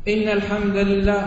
إن الحمد لله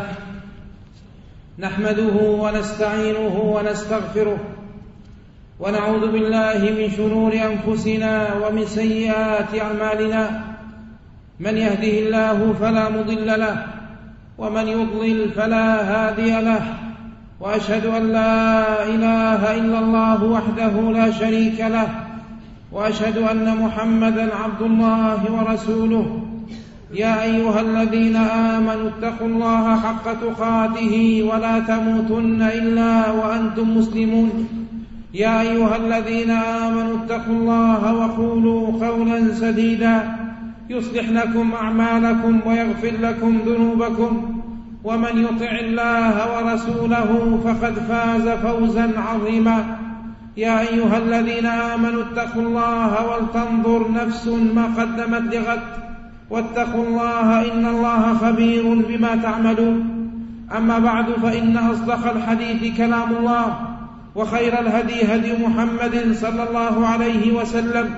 نحمده ونستعينه ونستغفره ونعوذ بالله من شرور أنفسنا ومن سيئات أعمالنا. من يهده الله فلا مضل له ومن يضلل فلا هادي له، وأشهد أن لا إله إلا الله وحده لا شريك له، وأشهد أن محمدا عبد الله ورسوله. يا أيها الذين آمنوا اتقوا الله حق تقاته ولا تموتن إلا وأنتم مسلمون. يا أيها الذين آمنوا اتقوا الله وقولوا قولا سديدا يصلح لكم أعمالكم ويغفر لكم ذنوبكم، ومن يطع الله ورسوله فقد فاز فوزا عظيما. يا أيها الذين آمنوا اتقوا الله ولتنظر نفس ما قدمت لغد، واتقوا الله إن الله خبير بما تعملون. أما بعد، فإن أصدق الحديث كلام الله، وخير الهدي هدي محمد صلى الله عليه وسلم،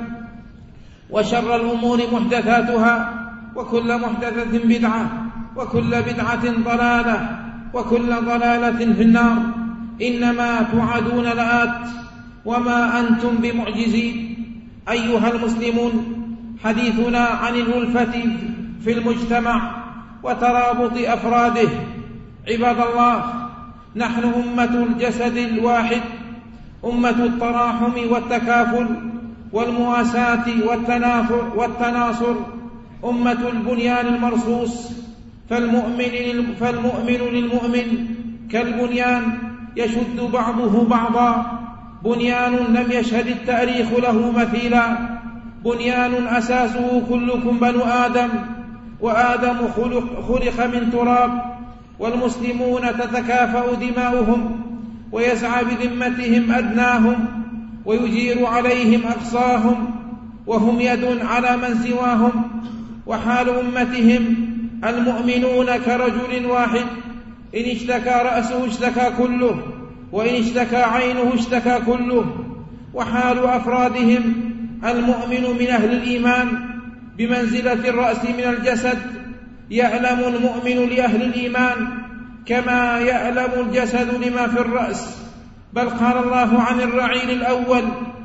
وشر الأمور محدثاتها، وكل محدثة بدعة، وكل بدعة ضلالة، وكل ضلالة في النار. إنما توعدون لآت وما أنتم بمعجزين. أيها المسلمون، حديثنا عن الألفة في المجتمع وترابط أفراده. عباد الله، نحن أمة الجسد الواحد، أمة التراحم والتكافل والمواساة والتناصر، أمة البنيان المرصوص. فالمؤمن للمؤمن كالبنيان يشد بعضه بعضا، بنيان لم يشهد التاريخ له مثيلا، بنيان أساسه كلكم بنو آدم، وآدم خلق من تراب، والمسلمون تتكافأ دماؤهم، ويسعى بذمتهم أدناهم، ويجير عليهم أقصاهم، وهم يد على من سواهم. وحال أمتهم المؤمنون كرجل واحد، إن اشتكى رأسه اشتكى كله، وإن اشتكى عينه اشتكى كله. وحال أفرادهم المؤمن من أهل الإيمان بمنزلة الرأس من الجسد، يعلم المؤمن لأهل الإيمان كما يعلم الجسد لما في الرأس. بل قال الله عن الرعيل الأول: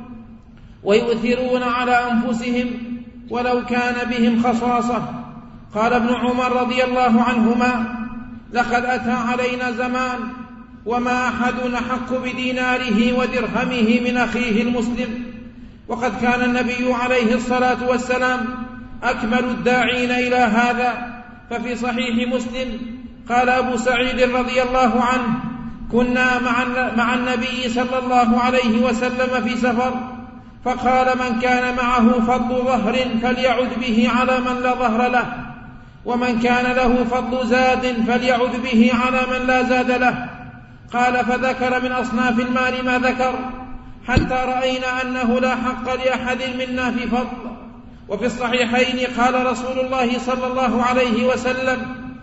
ويؤثرون على أنفسهم ولو كان بهم خصاصة. قال ابن عمر رضي الله عنهما: لقد أتى علينا زمان وما أحد أحق بديناره ودرهمه من أخيه المسلم. وقد كان النبي عليه الصلاة والسلام أكمل الداعين إلى هذا. ففي صحيح مسلم قال أبو سعيد رضي الله عنه: كنا مع النبي صلى الله عليه وسلم في سفر، فقال: من كان معه فضل ظهر فليعد به على من لا ظهر له، ومن كان له فضل زاد فليعد به على من لا زاد له. قال: فذكر من أصناف المال ما ذكر، حتى رأينا أنه لا حق لأحد منا في فضل. وفي الصحيحين قال رسول الله صلى الله عليه وسلم: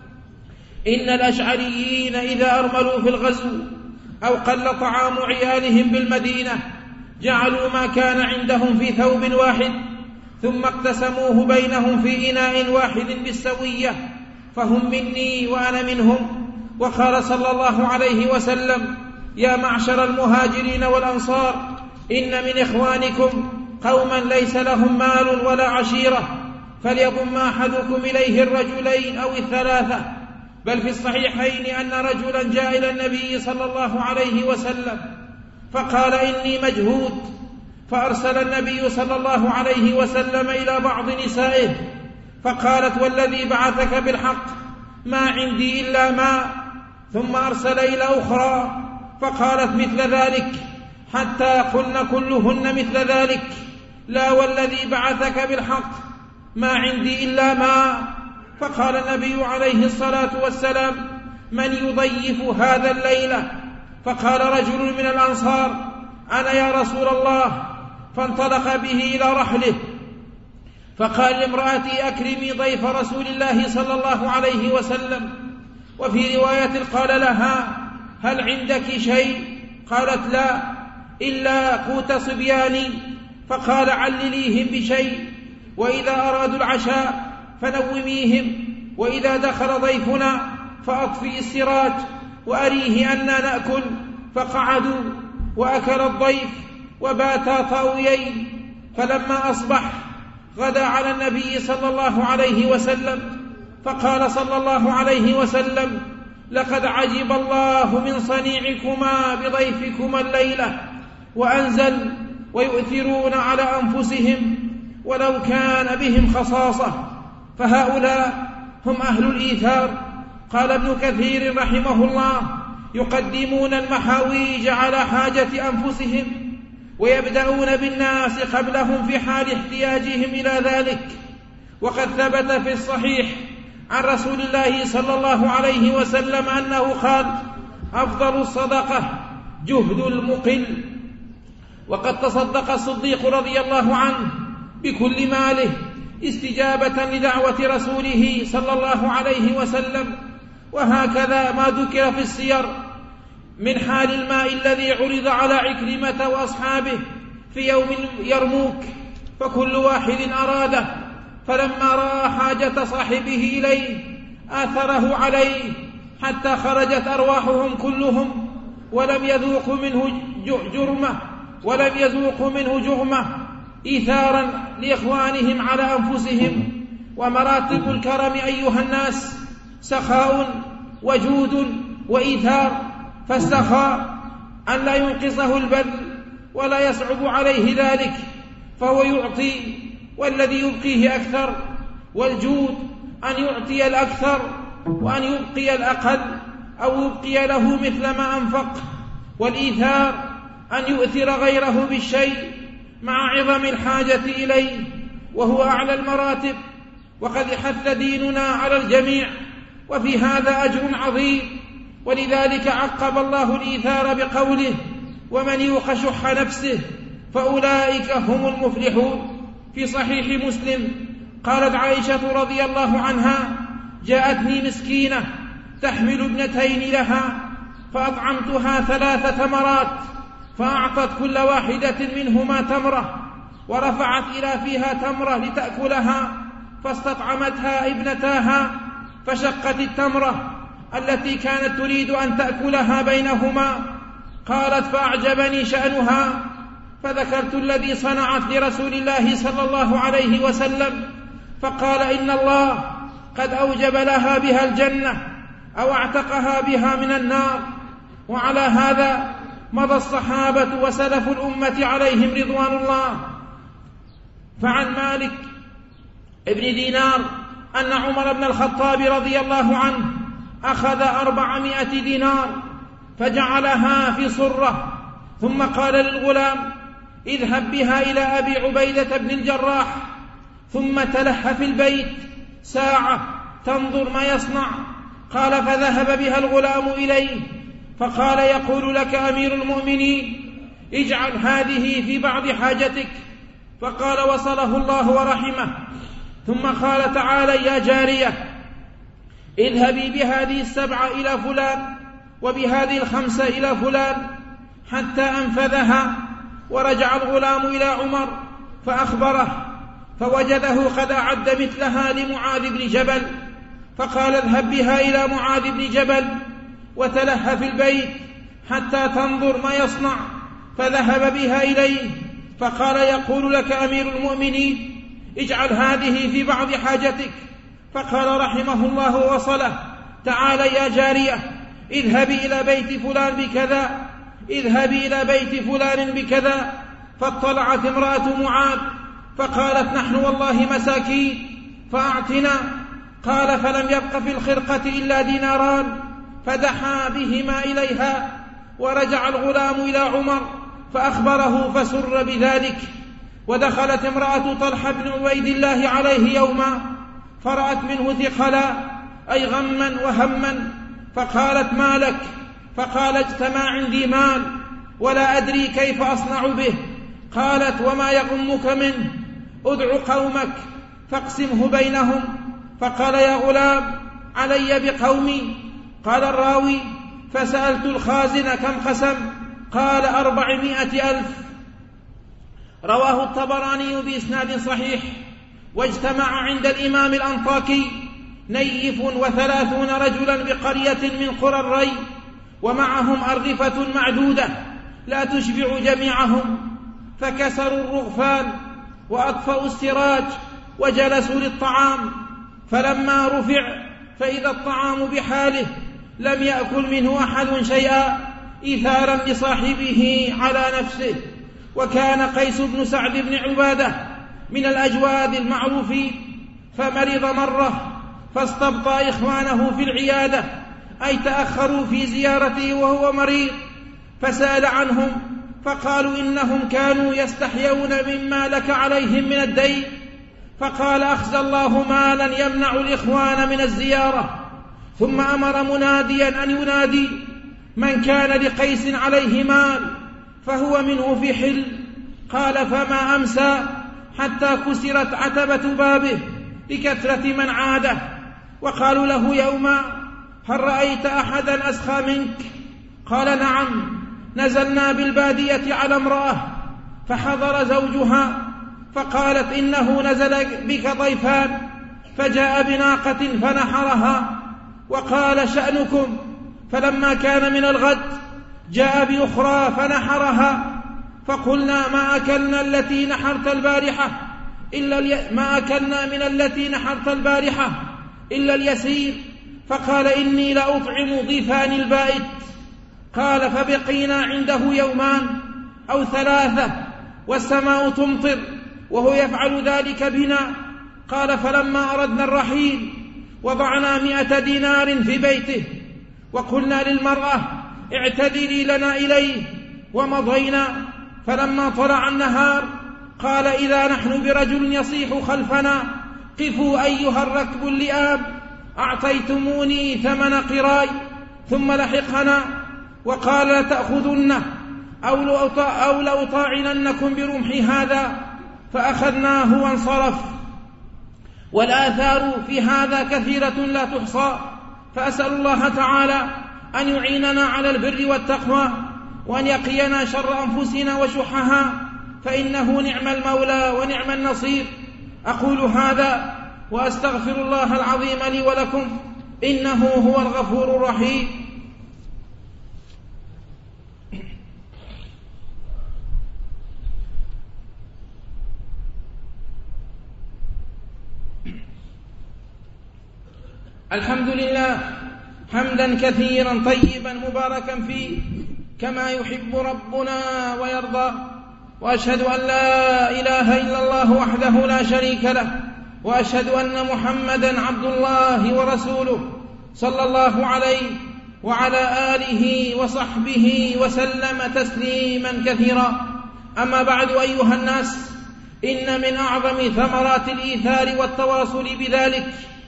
إن الأشعريين إذا أرملوا في الغزو أو قل طعام عيالهم بالمدينة جعلوا ما كان عندهم في ثوب واحد، ثم اقتسموه بينهم في إناء واحد بالسوية، فهم مني وأنا منهم. وقال صلى الله عليه وسلم: يا معشر المهاجرين والأنصار، إن من إخوانكم قوما ليس لهم مال ولا عشيرة، فليضم أحدكم إليه الرجلين أو الثلاثة. بل في الصحيحين أن رجلا جاء إلى النبي صلى الله عليه وسلم فقال: إني مجهود. فأرسل النبي صلى الله عليه وسلم إلى بعض نسائه فقالت: والذي بعثك بالحق ما عندي إلا ماء. ثم أرسل إلى أخرى فقالت مثل ذلك، حتى قلن كلهن مثل ذلك: لا والذي بعثك بالحق ما عندي إلا ماء. فقال النبي عليه الصلاة والسلام: من يضيف هذا الليلة؟ فقال رجل من الأنصار: أنا يا رسول الله. فانطلق به إلى رحله، فقال لامرأتي: أكرمي ضيف رسول الله صلى الله عليه وسلم. وفي رواية قال لها: هل عندك شيء؟ قالت: لا، إلا قوت صبياني. فقال: علليهم بشيء، وإذا أرادوا العشاء فنوميهم. وإذا دخل ضيفنا فأطفئ السراج وأريه أننا نأكل. فقعدوا وأكل الضيف وباتا طاويين. فلما أصبح غدا على النبي صلى الله عليه وسلم، فقال صلى الله عليه وسلم: لقد عجب الله من صنيعكما بضيفكما الليلة. وأنزل: ويؤثرون على أنفسهم ولو كان بهم خصاصة. فهؤلاء هم أهل الإيثار. قال ابن كثير رحمه الله: يقدمون المحاويج على حاجة أنفسهم ويبدأون بالناس قبلهم في حال احتياجهم إلى ذلك. وقد ثبت في الصحيح عن رسول الله صلى الله عليه وسلم أنه قال: أفضل الصدقة جهد المقل. وقد تصدق الصديق رضي الله عنه بكل ماله استجابة لدعوة رسوله صلى الله عليه وسلم. وهكذا ما ذكر في السير من حال الماء الذي عرض على عكرمة وأصحابه في يوم يرموك، فكل واحد أراده، فلما رأى حاجة صاحبه إليه آثره عليه حتى خرجت أرواحهم كلهم ولم يذوقوا منه جرمة إيثارا لإخوانهم على أنفسهم. ومراتب الكرم أيها الناس سخاء وجود وإيثار. فالسخاء أن لا ينقصه البذل ولا يصعب عليه ذلك، فهو يعطي والذي يبقيه أكثر. والجود أن يعطي الأكثر وأن يبقي الأقل أو يبقي له مثل ما أنفق. والإيثار أن يؤثر غيره بالشيء مع عظم الحاجة إليه، وهو أعلى المراتب. وقد حث ديننا على الجميع، وفي هذا أجر عظيم. ولذلك عقب الله الإيثار بقوله: ومن يوق شح نفسه فأولئك هم المفلحون. في صحيح مسلم قالت عائشة رضي الله عنها: جاءتني مسكينة تحمل ابنتين لها فأطعمتها 3 تمرات، فأعطت كل واحدة منهما تمرة، ورفعت إلى فيها تمرة لتأكلها، فاستطعمتها ابنتاها فشقت التمرة التي كانت تريد أن تأكلها بينهما. قالت: فأعجبني شأنها، فذكرت الذي صنعت لرسول الله صلى الله عليه وسلم، فقال: إن الله قد أوجب لها بها الجنة أو اعتقها بها من النار. وعلى هذا مضى الصحابة وسلف الأمة عليهم رضوان الله. فعن مالك ابن دينار أن عمر بن الخطاب رضي الله عنه أخذ 400 دينار فجعلها في صرة، ثم قال للغلام: اذهب بها إلى أبي عبيدة بن الجراح، ثم تلح في البيت ساعة تنظر ما يصنع. قال: فذهب بها الغلام إليه، فقال: يقول لك أمير المؤمنين: اجعل هذه في بعض حاجتك. فقال: وصله الله ورحمه. ثم قال تعالى: يا جارية اذهبي بهذه 7 إلى فلان وبهذه 5 إلى فلان، حتى أنفذها. ورجع الغلام إلى عمر فأخبره، فوجده قد أعد مثلها لمعاذ بن جبل، فقال: اذهب بها إلى معاذ بن جبل وتلهى في البيت حتى تنظر ما يصنع. فذهب بها إليه، فقال: يقول لك أمير المؤمنين: اجعل هذه في بعض حاجتك. فقال رحمه الله وصله تعالى: يا جارية اذهبي إلى بيت فلان بكذا، اذهبي إلى بيت فلان بكذا. فاطلعت امرأة معاذ فقالت: نحن والله مساكين فأعطنا. قال: فلم يبق في الخرقة إلا 2 ديناران، فدحى بهما إليها. ورجع الغلام إلى عمر فأخبره فسر بذلك. ودخلت امرأة طلحة بن عبيد الله عليه يوما فرأت منه ثقلا، أي غما وهما، فقالت: ما لك؟ فقال: اجتمع عندي مال ولا أدري كيف أصنع به. قالت: وما يغمك منه؟ ادع قومك فاقسمه بينهم. فقال: يا غلام علي بقومي. قال الراوي: فسألت الخازن كم قسم؟ قال: 400,000. رواه الطبراني بإسناد صحيح. واجتمع عند الإمام الأنطاكي نيف 30 رجلا بقرية من قرى الري، ومعهم أرغفة معدودة لا تشبع جميعهم، فكسروا الرغفان وأطفأوا السراج وجلسوا للطعام، فلما رفع فإذا الطعام بحاله لم يأكل منه أحد شيئا إيثارا لصاحبه على نفسه. وكان قيس بن سعد بن عبادة من الأجواد المعروفين، فمرض مرة فاستبطأ إخوانه في العيادة، أي تأخروا في زيارته وهو مريض، فسأل عنهم فقالوا إنهم كانوا يستحيون مما لك عليهم من الدين، فقال أخزى الله مالا يمنع الإخوان من الزيارة. ثم أمر مناديا أن ينادي من كان لقيس عليه مال فهو منه في حل. قال فما أمسى حتى كسرت عتبة بابه لكثرة من عاده، وقالوا له يوما هل رأيت أحدا أسخى منك؟ قال نعم، نزلنا بالبادية على امرأة فحضر زوجها فقالت إنه نزل بك ضيفان، فجاء بناقة فنحرها وقال شأنكم، فلما كان من الغد جاء بأخرى فنحرها، فقلنا ما أكلنا التي نحرت البارحة ما أكلنا من التي نحرت البارحة إلا اليسير، فقال إني لأطعم ضيفان البائت. قال فبقينا عنده يومان أو 3 والسماء تمطر وهو يفعل ذلك بنا. قال فلما أردنا الرحيل وضعنا 100 دينار في بيته، وقلنا للمرأة اعتذري لنا إليه، ومضينا. فلما طلع النهار قال إذا نحن برجل يصيح خلفنا قفوا أيها الركب اللئام، أعطيتموني 8 قراي. ثم لحقنا وقال لتأخذنه أو لأطاعننكم برمحي هذا، فأخذناه وانصرف. والآثار في هذا كثيرة لا تحصى، فأسأل الله تعالى أن يعيننا على البر والتقوى، وأن يقينا شر أنفسنا وشحها، فإنه نعم المولى ونعم النصير. أقول هذا وأستغفر الله العظيم لي ولكم، إنه هو الغفور الرحيم. الحمد لله حمدا كثيرا طيبا مباركا فيه كما يحب ربنا ويرضى، وأشهد أن لا إله إلا الله وحده لا شريك له، وأشهد أن محمدا عبد الله ورسوله صلى الله عليه وعلى آله وصحبه وسلم تسليما كثيرا. أما بعد أيها الناس، إن من أعظم ثمرات الإيثار والتواصل بذلك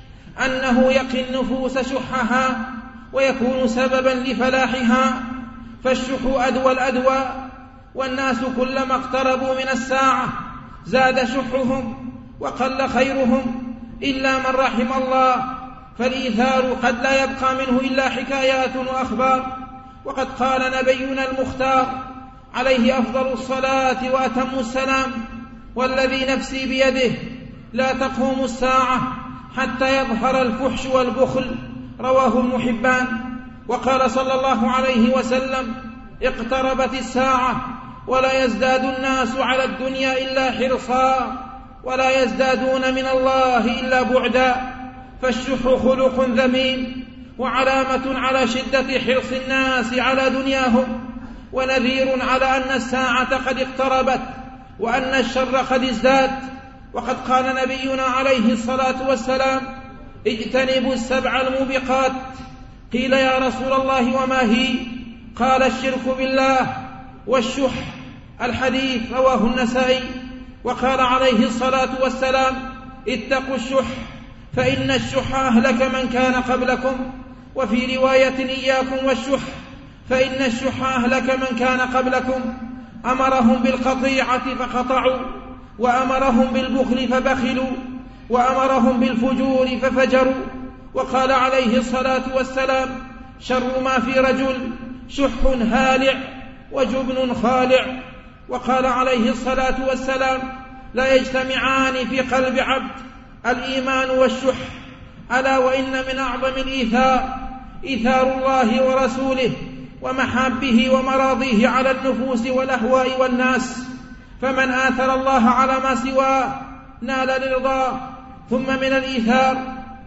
أنه يقي النفوس شحها ويكون سببا لفلاحها، فالشح أدوى الأدوى، والناس كلما اقتربوا من الساعة زاد شحهم وقل خيرهم إلا من رحم الله، فالإيثار قد لا يبقى منه إلا حكايات وأخبار. وقد قال نبينا المختار عليه أفضل الصلاة وأتم السلام: والذي نفسي بيده لا تقوم الساعة حتى يظهر الفحش والبخل، رواه ابن حبان. وقال صلى الله عليه وسلم: اقتربت الساعة ولا يزداد الناس على الدنيا إلا حرصا، ولا يزدادون من الله إلا بعدا. فالشح خلق ذميم وعلامة على شدة حرص الناس على دنياهم، ونذير على أن الساعة قد اقتربت وأن الشر قد ازداد. وقد قال نبينا عليه الصلاة والسلام: اجتنبوا السبع الموبقات. قيل يا رسول الله وما هي؟ قال: الشرك بالله والشح. الحديث رواه النسائي. وقال عليه الصلاة والسلام: اتقوا الشح فإن الشح أهلك من كان قبلكم. وفي رواية: إياكم والشح فإن الشح أهلك من كان قبلكم. أمرهم بالقطيعة فقطعوا، وأمرهم بالبخل فبخلوا، وأمرهم بالفجور ففجروا. وقال عليه الصلاة والسلام: شر ما في رجل شح هالع وجبن خالع. وقال عليه الصلاة والسلام: لا يجتمعان في قلب عبد الإيمان والشح ألا وإن من أعظم الإيثار إيثار الله ورسوله ومحابه ومراضيه على النفوس والأهواء والناس، فمن آثر الله على ما سواه نال الرضا. ثم من الإيثار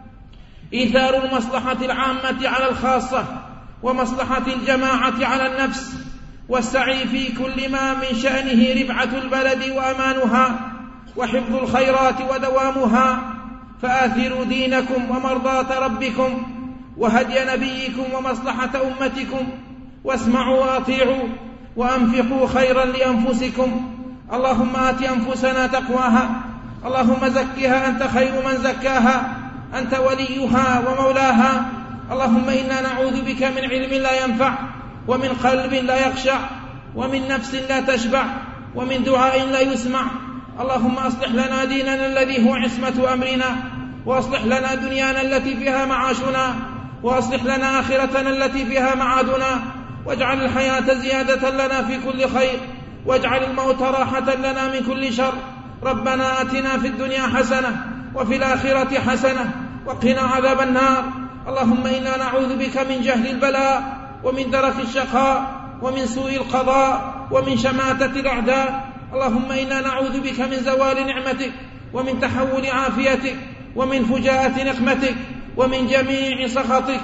إيثار المصلحة العامة على الخاصة، ومصلحة الجماعة على النفس، والسعي في كل ما من شأنه رفعة البلد وأمانها وحفظ الخيرات ودوامها. فآثروا دينكم ومرضاة ربكم وهدي نبيكم ومصلحة أمتكم، واسمعوا وأطيعوا وأنفقوا خيرا لأنفسكم. اللهم آت أنفسنا تقواها، اللهم زكها أنت خير من زكاها، أنت وليها ومولاها. اللهم إنا نعوذ بك من علم لا ينفع، ومن قلب لا يخشع، ومن نفس لا تشبع، ومن دعاء لا يسمع. اللهم أصلح لنا ديننا الذي هو عصمة أمرنا، وأصلح لنا دنيانا التي فيها معاشنا، وأصلح لنا آخرتنا التي فيها معادنا، واجعل الحياة زيادة لنا في كل خير، واجعل الموت راحة لنا من كل شر. ربنا آتنا في الدنيا حسنة وفي الآخرة حسنة وقنا عذاب النار. اللهم إنا نعوذ بك من جهل البلاء، ومن درك الشقاء، ومن سوء القضاء، ومن شماتة الأعداء. اللهم إنا نعوذ بك من زوال نعمتك، ومن تحول عافيتك، ومن فجاءة نقمتك، ومن جميع سخطك.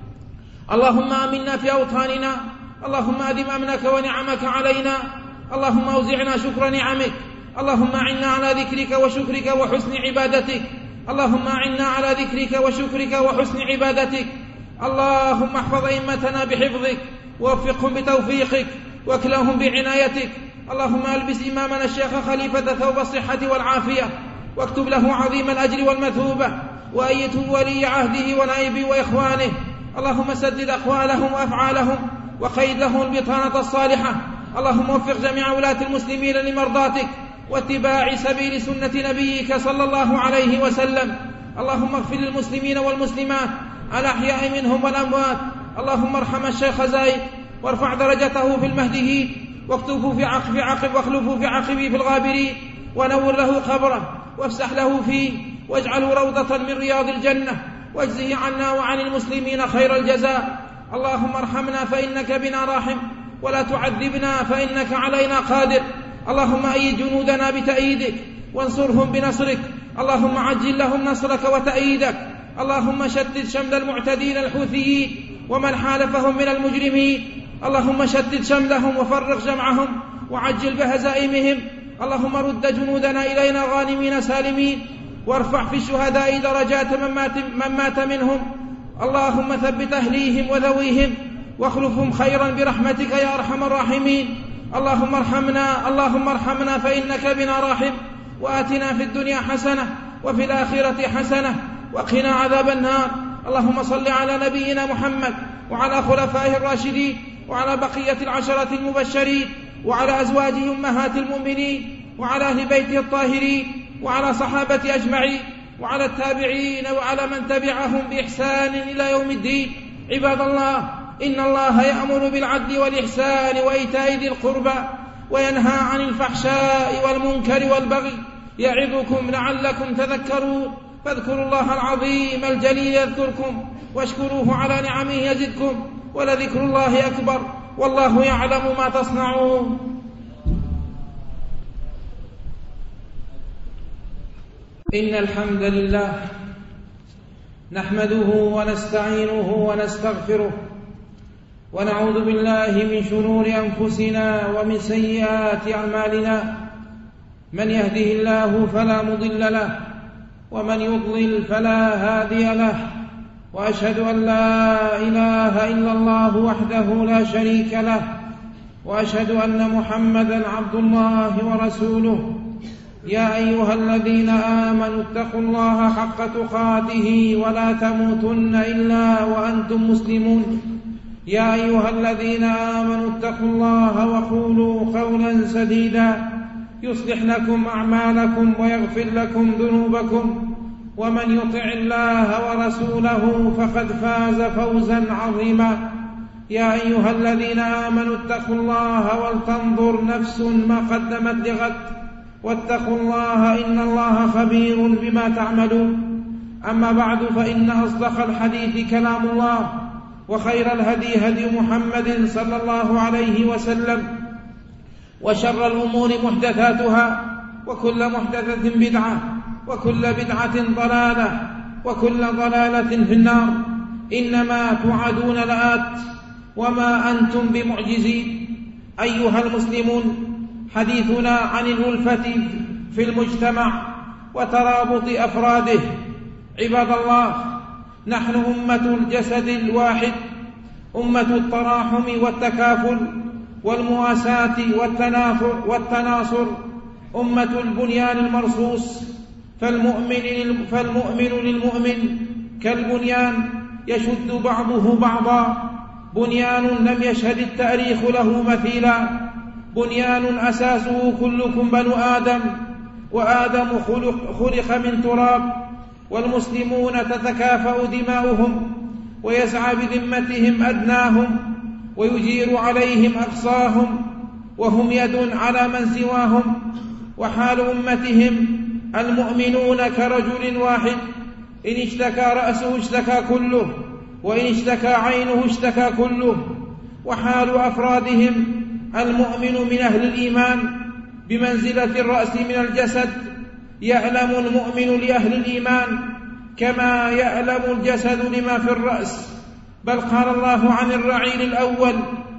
اللهم آمنا في أوطاننا، اللهم أدم أمنك ونعمك علينا، اللهم أوزعنا شكر نعمك، اللهم أعنا على ذكرك وشكرك وحسن عبادتك، اللهم أعنا على ذكرك وشكرك وحسن عبادتك. اللهم احفظ أئمتنا بحفظك، ووفقهم بتوفيقك، واكلهم بعنايتك. اللهم ألبس إمامنا الشيخ خليفة ثوب الصحة والعافية، واكتب له عظيم الأجر والمثوبة، وأيته ولي عهده ونائبه وإخوانه. اللهم سدد أقوالهم وأفعالهم، وقيد لهم البطانة الصالحة. اللهم وفق جميع ولاة المسلمين لمرضاتك واتباع سبيل سنة نبيك صلى الله عليه وسلم. اللهم اغفر للمسلمين والمسلمات الأحياء منهم والأموات. اللهم ارحم الشيخ زايد، وارفع درجته في المهديين، واكتبه في عقب واخلفه في عقبه في الغابرين، ونور له قبره، وافسح له فيه، واجعله روضة من رياض الجنة، واجزه عنا وعن المسلمين خير الجزاء. اللهم ارحمنا فإنك بنا راحم، ولا تعذبنا فإنك علينا قادر. اللهم أيد جنودنا بتأييدك، وانصرهم بنصرك. اللهم عجل لهم نصرك وتأييدك. اللهم شتت شمل المعتدين الحوثيين ومن حالفهم من المجرمين. اللهم شتت شملهم وفرق جمعهم وعجل بهزائمهم. اللهم رد جنودنا إلينا غانمين سالمين، وارفع في الشهداء درجات من مات منهم. اللهم ثبت أهليهم وذويهم، واخلفهم خيرا برحمتك يا أرحم الراحمين. اللهم ارحمنا فإنك بنا راحم، وآتنا في الدنيا حسنة وفي الآخرة حسنة وقنا عذاب النار. اللهم صل على نبينا محمد وعلى خلفائه الراشدين وعلى بقية العشرة المبشرين وعلى أزواجه أمهات المؤمنين وعلى أهل بيته الطاهرين وعلى صحابة أجمعين وعلى التابعين وعلى من تبعهم بإحسان إلى يوم الدين. عباد الله، إن الله يأمر بالعدل والإحسان وإيتاء ذي القربى، وينهى عن الفحشاء والمنكر والبغي، يعظكم لعلكم تذكرون. فاذكروا الله العظيم الجليل يذكركم، واشكروه على نعمه يزدكم، ولذكر الله أكبر، والله يعلم ما تصنعون. إن الحمد لله نحمده ونستعينه ونستغفره، ونعوذ بالله من شرور أنفسنا ومن سيئات أعمالنا. من يهده الله فلا مضل له، ومن يضلل فلا هادي له، وأشهد أن لا إله إلا الله وحده لا شريك له، وأشهد أن محمدا عبد الله ورسوله. يا أيها الذين آمنوا اتقوا الله حق تقاته ولا تموتن إلا وأنتم مسلمون. يا أيها الذين آمنوا اتقوا الله وقولوا قولا سديدا يصلح لكم أعمالكم ويغفر لكم ذنوبكم، ومن يطع الله ورسوله فقد فاز فوزا عظيما. يا أيها الذين آمنوا اتقوا الله ولتنظر نفس ما قدمت لغد، واتقوا الله إن الله خبير بما تعملون. أما بعد، فإن أصدق الحديث كلام الله، وخير الهدي هدي محمد صلى الله عليه وسلم، وشر الأمور محدثاتها، وكل محدثة بدعة، وكل بدعة ضلالة، وكل ضلالة في النار. إنما توعدون لآت وما أنتم بمعجزين. أيها المسلمون، حديثنا عن الألفة في المجتمع وترابط أفراده. عباد الله، نحن أمة الجسد الواحد، أمة التراحم والتكافل والمواساة والتناصر، أمة البنيان المرصوص. فالمؤمن للمؤمن كالبنيان يشد بعضه بعضا، بنيان لم يشهد التاريخ له مثيلا، بنيان أساسه كلكم بنو آدم، وآدم خلق من تراب، والمسلمون تتكافأ دماؤهم، ويسعى بذمتهم أدناهم، ويجير عليهم أقصاهم، وهم يد على من سواهم. وحال أمتهم المؤمنون كرجل واحد، إن اشتكى رأسه اشتكى كله، وإن اشتكى عينه اشتكى كله. وحال أفرادهم المؤمن من أهل الإيمان بمنزلة الرأس من الجسد، يعلم المؤمن لأهل الإيمان كما يعلم الجسد لما في الرأس. بل قال الله عن الرعيل الأول: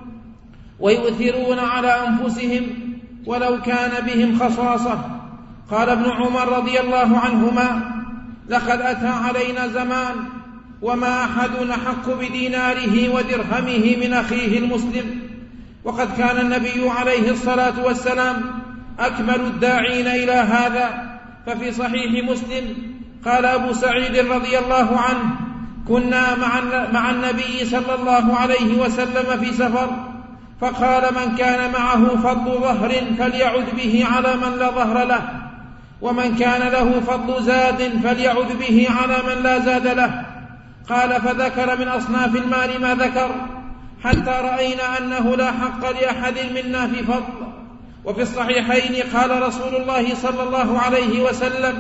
ويؤثرون على أنفسهم ولو كان بهم خصاصة. قال ابن عمر رضي الله عنهما: لقد أتى علينا زمان وما أحد أحق بديناره ودرهمه من أخيه المسلم. وقد كان النبي عليه الصلاة والسلام أكمل الداعين إلى هذا. ففي صحيح مسلم قال أبو سعيد رضي الله عنه: كنا مع النبي صلى الله عليه وسلم في سفر، فقال: من كان معه فضل ظهر فليعد به على من لا ظهر له، ومن كان له فضل زاد فليعد به على من لا زاد له. قال: فذكر من أصناف المال ما ذكر، حتى رأينا أنه لا حق لأحد منا في فضل. وفي الصحيحين قال رسول الله صلى الله عليه وسلم: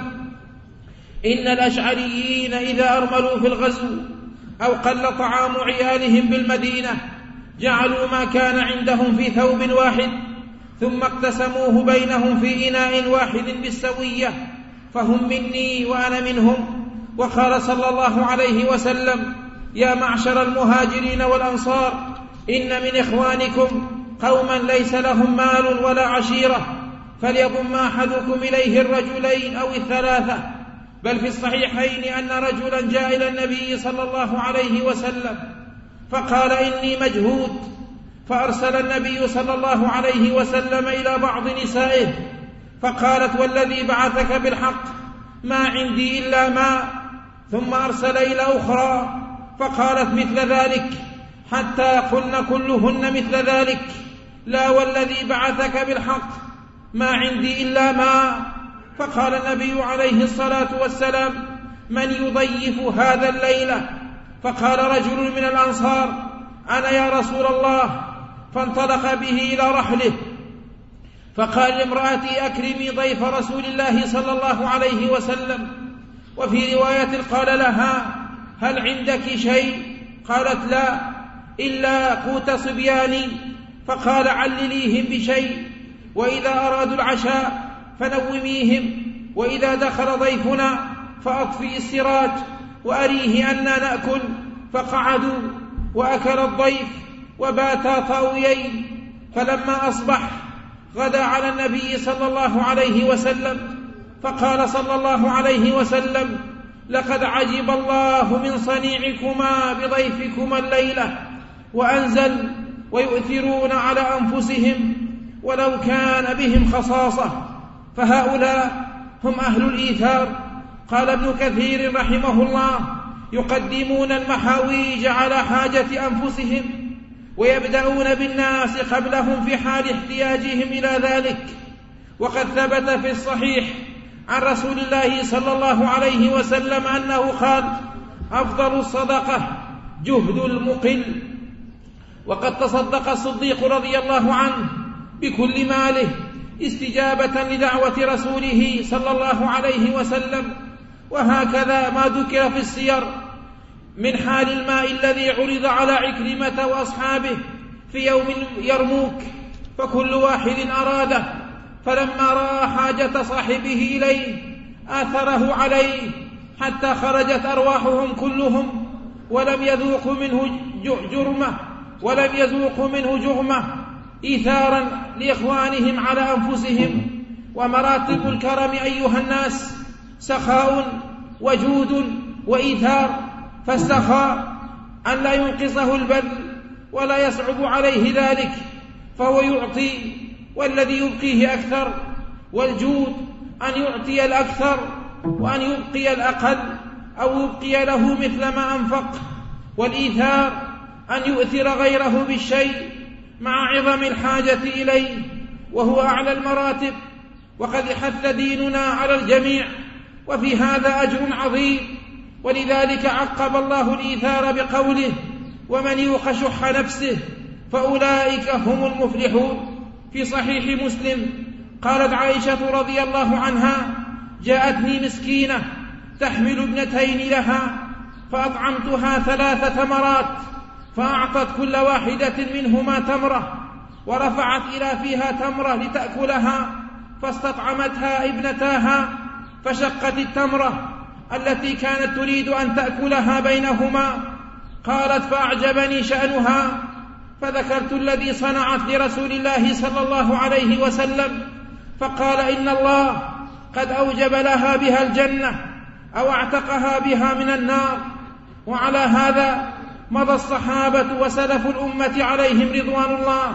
إن الأشعريين إذا أرملوا في الغزو أو قل طعام عيالهم بالمدينة جعلوا ما كان عندهم في ثوب واحد، ثم اقتسموه بينهم في إناء واحد بالسوية، فهم مني وأنا منهم. وقال صلى الله عليه وسلم: يا معشر المهاجرين والأنصار، إن من إخوانكم قوما ليس لهم مال ولا عشيرة، فليضم أحدكم إليه الرجلين أو الثلاثة. بل في الصحيحين أن رجلا جاء إلى النبي صلى الله عليه وسلم فقال: إني مجهود. فأرسل النبي صلى الله عليه وسلم إلى بعض نسائه فقالت: والذي بعثك بالحق ما عندي إلا ماء. ثم أرسل إلى أخرى فقالت مثل ذلك، حتى قلن كلهن مثل ذلك: لا والذي بعثك بالحق ما عندي إلا ماء. فقال النبي عليه الصلاة والسلام: من يضيف هذا الليلة؟ فقال رجل من الأنصار: أنا يا رسول الله. فانطلق به إلى رحله، فقال لامرأتي: أكرمي ضيف رسول الله صلى الله عليه وسلم. وفي رواية قال لها: هل عندك شيء؟ قالت: لا، إلا قوت صبياني. فقال: علليهم بشيء، وإذا أرادوا العشاء فنوميهم، وإذا دخل ضيفنا فأطفئ السراج وأريه أننا نأكل. فقعدوا وأكل الضيف وباتا طاويين. فلما أصبح غدا على النبي صلى الله عليه وسلم، فقال صلى الله عليه وسلم: لقد عجب الله من صنيعكما بضيفكما الليلة. وأنزل: ويؤثرون على أنفسهم ولو كان بهم خصاصة. فهؤلاء هم أهل الإيثار. قال ابن كثير رحمه الله: يقدمون المحاويج على حاجة أنفسهم، ويبدأون بالناس قبلهم في حال احتياجهم إلى ذلك. وقد ثبت في الصحيح عن رسول الله صلى الله عليه وسلم أنه قال: أفضل الصدقة جهد المقل. وقد تصدق الصديق رضي الله عنه بكل ماله استجابة لدعوة رسوله صلى الله عليه وسلم، وهكذا ما ذكر في السير من حال الماء الذي عرض على عكرمة وأصحابه في يوم يرموك، فكل واحد أراده، فلما رأى حاجة صاحبه إليه آثره عليه حتى خرجت أرواحهم كلهم ولم يذوقوا منه جرمة إيثارا لإخوانهم على أنفسهم. ومراتب الكرم أيها الناس سخاء وجود وإيثار، فالسخاء أن لا ينقصه البذل ولا يصعب عليه ذلك فهو يعطي والذي يبقيه أكثر، والجود أن يعطي الأكثر وأن يبقي الأقل أو يبقي له مثل ما أنفق، والإيثار أن يؤثر غيره بالشيء مع عظم الحاجة إليه، وهو أعلى المراتب. وقد حث ديننا على الجميع وفي هذا أجر عظيم، ولذلك عقب الله الإيثار بقوله: ومن يوق شح نفسه فأولئك هم المفلحون. في صحيح مسلم قالت عائشة رضي الله عنها: جاءتني مسكينة تحمل ابنتين لها فأطعمتها 3 تمرات، فأعطت كل واحدة منهما تمرة ورفعت إلى فيها تمرة لتأكلها، فاستطعمتها ابنتاها فشقت التمرة التي كانت تريد أن تأكلها بينهما. قالت: فأعجبني شأنها، فذكرت الذي صنعت لرسول الله صلى الله عليه وسلم، فقال: إن الله قد أوجب لها بها الجنة أو اعتقها بها من النار. وعلى هذا مضى الصحابة وسلف الأمة عليهم رضوان الله.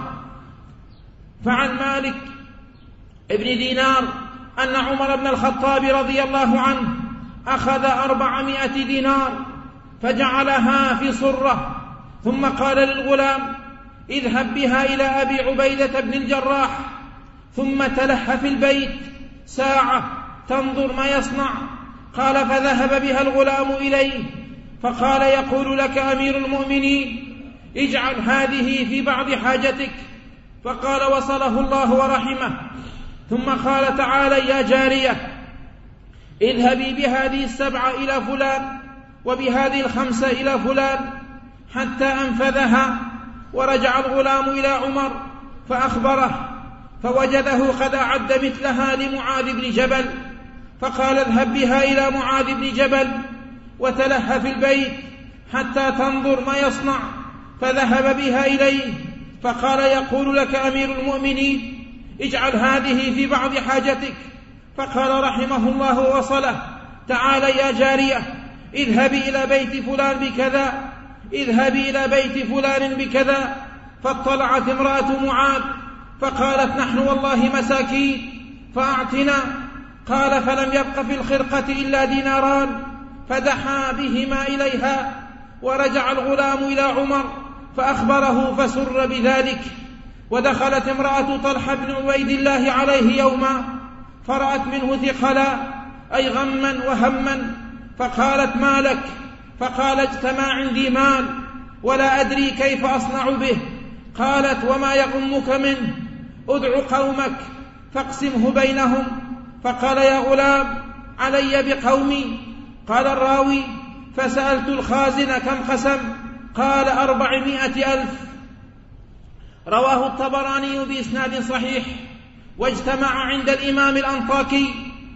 فعن مالك ابن دينار أن عمر بن الخطاب رضي الله عنه أخذ 400 دينار فجعلها في صرة، ثم قال للغلام: اذهب بها إلى أبي عبيدة بن الجراح، ثم تلح في البيت ساعة تنظر ما يصنع. قال: فذهب بها الغلام إليه فقال: يقول لك أمير المؤمنين: اجعل هذه في بعض حاجتك. فقال: وصله الله ورحمه. ثم قال تعالى: يا جارية اذهبي بهذه 7 إلى فلان وبهذه 5 إلى فلان، حتى أنفذها. ورجع الغلام إلى عمر فأخبره، فوجده قد أعد مثلها لمعاذ بن جبل، فقال: اذهب بها إلى معاذ بن جبل وتلح في البيت حتى تنظر ما يصنع. فذهب بها إليه فقال: يقول لك أمير المؤمنين: اجعل هذه في بعض حاجتك. فقال رحمه الله وصله تعالى: يا جارية اذهبي إلى بيت فلان بكذا، اذهبي إلى بيت فلان بكذا. فاطلعت امرأة معاذ فقالت: نحن والله مساكين فأعطنا. قال: فلم يبق في الخرقة إلا ديناران، فدحى بهما إليها. ورجع الغلام إلى عمر فأخبره فسر بذلك. ودخلت امرأة طلحة بن عبيد الله عليه يوما فرأت منه ثقلا، أي غما وهما، فقالت: ما لك؟ فقال: اجتمع عندي مال ولا أدري كيف أصنع به. قالت: وما يغمك منه؟ ادع قومك فاقسمه بينهم. فقال: يا غلام علي بقومي. قال الراوي: فسألت الخازن كم قسم؟ قال: 400,000. رواه الطبراني بإسناد صحيح. واجتمع عند الإمام الأنطاكي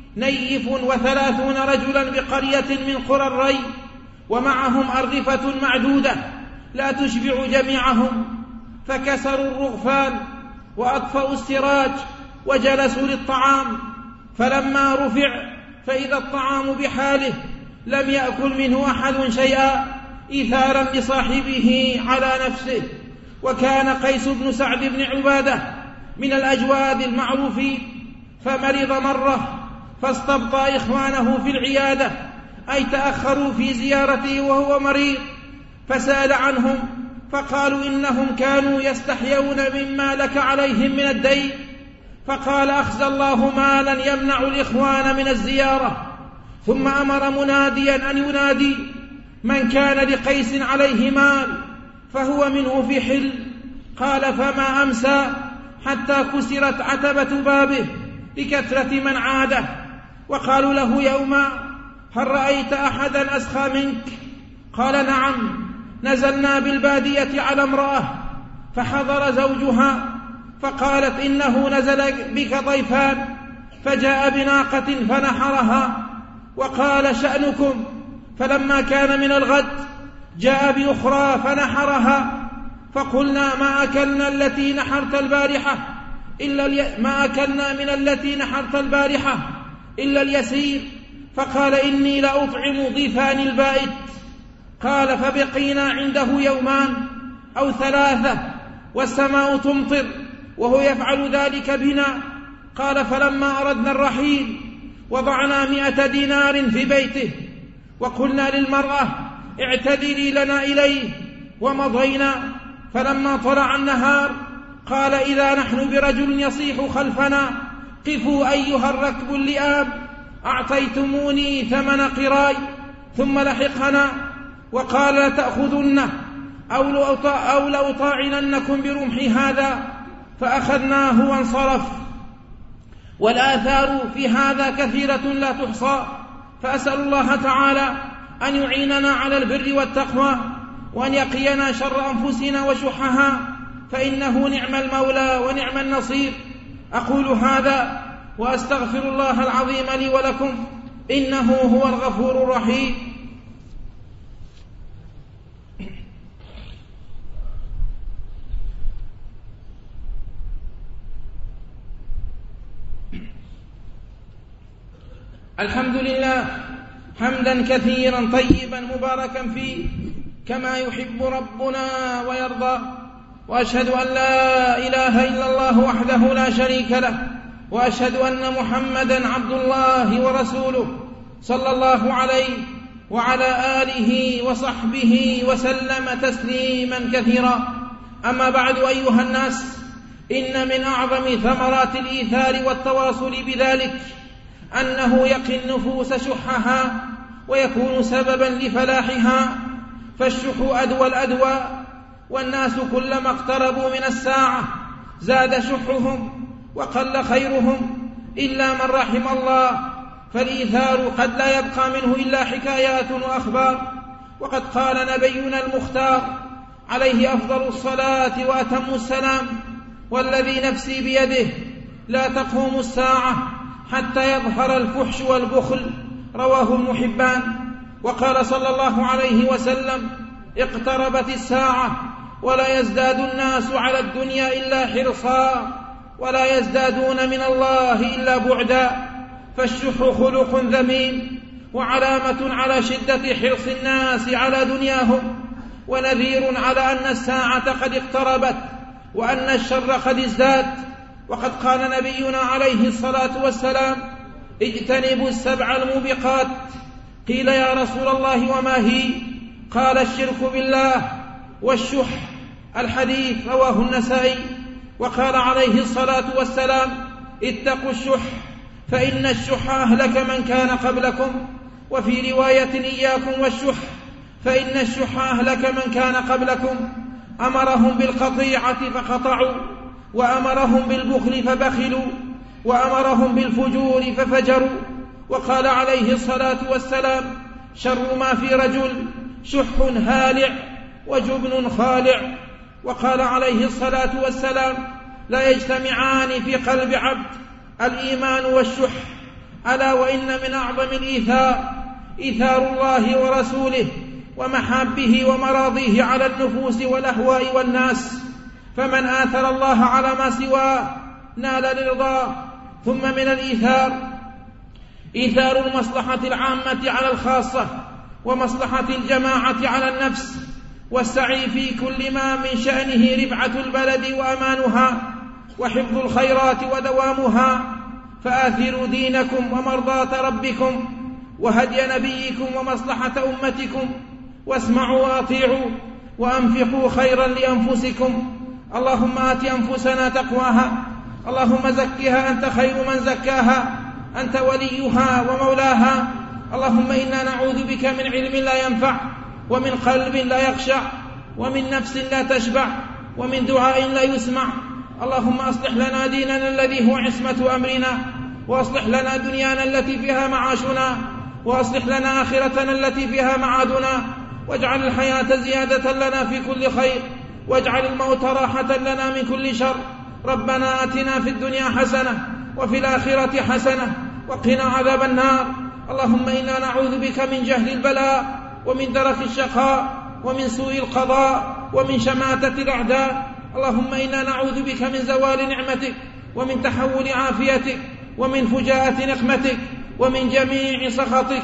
30 رجلا بقرية من قرى الري، ومعهم أرغفة معدودة لا تشبع جميعهم، فكسروا الرغفان وأطفأوا السراج وجلسوا للطعام. فلما رفع فإذا الطعام بحاله لم يأكل منه أحد شيئا إيثارا لصاحبه على نفسه. وكان قيس بن سعد بن عبادة من الأجواد المعروفين، فمرض مرة فاستبطأ إخوانه في العيادة، أي تأخروا في زيارته وهو مريض، فسأل عنهم فقالوا: إنهم كانوا يستحيون مما لك عليهم من الدين. فقال: أخزى الله مالا يمنع الإخوان من الزيارة. ثم أمر مناديا أن ينادي: من كان لقيس عليه مال فهو منه في حل. قال: فما أمسى حتى كسرت عتبة بابه لكثرة من عاده. وقالوا له يوما: هل رأيت أحدا أسخى منك؟ قال نعم، نزلنا بالبادية على امرأة فحضر زوجها فقالت إنه نزل بك ضيفان، فجاء بناقة فنحرها وقال شأنكم، فلما كان من الغد جاء بأخرى فنحرها، فقلنا ما أكلنا التي نحرت البارحة ما أكلنا من التي نحرت البارحة إلا اليسير، فقال إني لأطعم ضيفان البائت. قال فبقينا عنده يومان أو 3 والسماء تمطر وهو يفعل ذلك بنا. قال فلما أردنا الرحيل وضعنا 100 دينار في بيته وقلنا للمرأة اعتذري لنا إليه ومضينا. فلما طلع النهار قال إذا نحن برجل يصيح خلفنا قفوا أيها الركب اللئام، أعطيتموني 8 قراي، ثم لحقنا وقال لتأخذنه أو لأطاعننكم برمح هذا، فأخذناه وانصرف. والآثار في هذا كثيرة لا تحصى، فأسأل الله تعالى أن يعيننا على البر والتقوى وأن يقينا شر أنفسنا وشحها، فإنه نعم المولى ونعم النصير. أقول هذا وأستغفر الله العظيم لي ولكم، إنه هو الغفور الرحيم. الحمد لله حمدا كثيرا طيبا مباركا فيه كما يحب ربنا ويرضى، وأشهد أن لا إله إلا الله وحده لا شريك له، وأشهد أن محمدا عبد الله ورسوله صلى الله عليه وعلى آله وصحبه وسلم تسليما كثيرا. أما بعد أيها الناس، إن من أعظم ثمرات الإيثار والتواصل بذلك أنه يقي النفوس شحها ويكون سببا لفلاحها، فالشح أدوى الأدوى، والناس كلما اقتربوا من الساعة زاد شحهم وقل خيرهم إلا من رحم الله، فالإيثار قد لا يبقى منه إلا حكايات وأخبار. وقد قال نبينا المختار عليه أفضل الصلاة وأتم السلام: والذي نفسي بيده لا تقوم الساعة حتى يظهر الفحش والبخل، رواه ابن حبان. وقال صلى الله عليه وسلم: اقتربت الساعة ولا يزداد الناس على الدنيا إلا حرصا ولا يزدادون من الله إلا بعدا. فالشح خلق ذميم وعلامة على شدة حرص الناس على دنياهم، ونذير على أن الساعة قد اقتربت وأن الشر قد ازداد. وقد قال نبينا عليه الصلاة والسلام: اجتنبوا 7 الموبقات. قيل يا رسول الله وما هي؟ قال: الشرك بالله والشح. الحديث رواه النسائي. وقال عليه الصلاة والسلام: اتقوا الشح فإن الشح أهلك من كان قبلكم. وفي رواية: إياكم والشح فإن الشح أهلك من كان قبلكم. أمرهم بالقطيعة فقطعوا، وأمرهم بالبخل فبخلوا، وأمرهم بالفجور ففجروا. وقال عليه الصلاة والسلام: شر ما في رجل شح هالع وجبن خالع. وقال عليه الصلاة والسلام: لا يجتمعان في قلب عبد الإيمان والشح. ألا وإن من أعظم الإيثار إيثار الله ورسوله ومحابه ومراضيه على النفوس والأهواء والناس، فمن آثر الله على ما سواه نال الرضا. ثم من الإيثار إيثار المصلحة العامة على الخاصة، ومصلحة الجماعة على النفس، والسعي في كل ما من شأنه رفعة البلد وأمانها وحفظ الخيرات ودوامها. فآثروا دينكم ومرضاة ربكم وهدي نبيكم ومصلحة أمتكم، واسمعوا وأطيعوا وأنفقوا خيرا لأنفسكم. اللهم آت أنفسنا تقواها، اللهم زكها أنت خير من زكاها، أنت وليها ومولاها. اللهم إنا نعوذ بك من علم لا ينفع، ومن قلب لا يخشع، ومن نفس لا تشبع، ومن دعاء لا يسمع. اللهم أصلح لنا ديننا الذي هو عصمة أمرنا، وأصلح لنا دنيانا التي فيها معاشنا، وأصلح لنا آخرتنا التي فيها معادنا، واجعل الحياة زيادة لنا في كل خير، واجعل الموت راحة لنا من كل شر. ربنا آتنا في الدنيا حسنة وفي الآخرة حسنة وقنا عذاب النار. اللهم إنا نعوذ بك من جهل البلاء ومن درك الشقاء ومن سوء القضاء ومن شماتة الأعداء. اللهم إنا نعوذ بك من زوال نعمتك ومن تحول عافيتك ومن فجاءة نقمتك ومن جميع سخطك.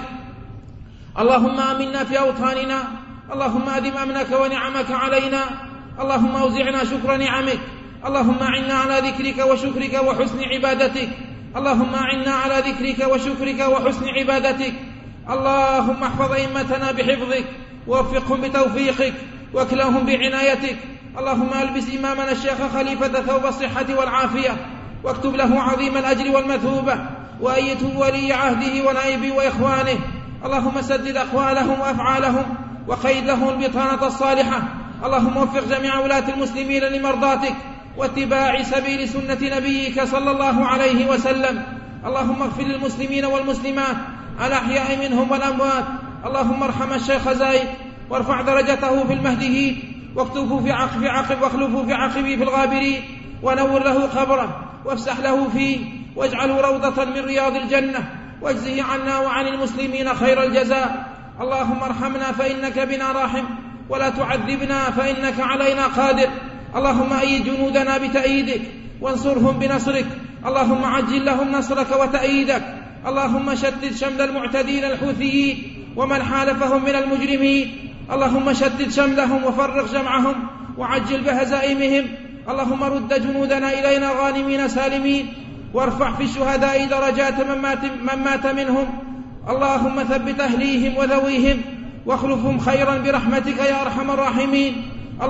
اللهم آمنا في أوطاننا، اللهم أدم أمنك ونعمك علينا، اللهم أوزعنا شكر نعمك، اللهم أعنا على ذكرك وشكرك وحسن عبادتك، اللهم أعنا على ذكرك وشكرك وحسن عبادتك. اللهم احفظ أئمتنا بحفظك ووفقهم بتوفيقك واكلهم بعنايتك. اللهم ألبس إمامنا الشيخ خليفة ثوب الصحة والعافية، واكتب له عظيم الأجر والمثوبة، وأيته ولي عهده ونائبه وإخوانه. اللهم سدد أقوالهم وأفعالهم وقيد لهم البطانة الصالحة. اللهم وفق جميع ولاة المسلمين لمرضاتك واتباع سبيل سنة نبيك صلى الله عليه وسلم. اللهم اغفر للمسلمين والمسلمات الأحياء منهم والأموات. اللهم ارحم الشيخ زايد وارفع درجته في المهديين، واكتبه في عقب واخلفه في عقبه في الغابرين، ونور له قبره وافسح له فيه، واجعله روضة من رياض الجنة، واجزه عنا وعن المسلمين خير الجزاء. اللهم ارحمنا فإنك بنا راحم، ولا تعذبنا فإنك علينا قادر. اللهم أيد جنودنا بتأييدك وانصرهم بنصرك. اللهم عجل لهم نصرك وتأييدك. اللهم شتت شمل المعتدين الحوثيين ومن حالفهم من المجرمين. اللهم شتت شملهم وفرق جمعهم وعجل بهزائمهم. اللهم رد جنودنا إلينا غانمين سالمين، وارفع في الشهداء درجات من مات منهم. اللهم ثبت أهليهم وذويهم واخلفهم خيرا برحمتك يا أرحم الراحمين.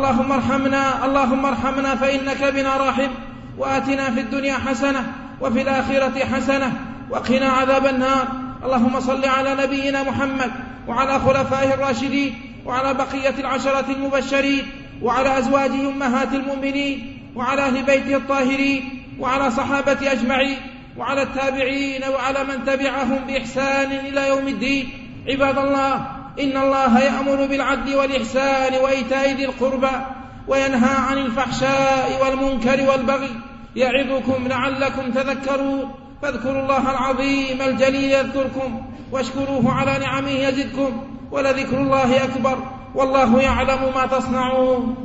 اللهم ارحمنا فإنك بنا راحم، وآتنا في الدنيا حسنة وفي الآخرة حسنة وقنا عذاب النار. اللهم صل على نبينا محمد وعلى خلفائه الراشدين وعلى بقية العشرة المبشرين وعلى أزواجه أمهات المؤمنين وعلى أهل بيته الطاهرين وعلى صحابة أجمعين وعلى التابعين وعلى من تبعهم بإحسان إلى يوم الدين. عباد الله، إن الله يأمر بالعدل والإحسان وإيتاء ذي القربى وينهى عن الفحشاء والمنكر والبغي، يعظكم لعلكم تذكرون. فاذكروا الله العظيم الجليل يذكركم، واشكروه على نعمه يزدكم، ولذكر الله أكبر، والله يعلم ما تصنعون.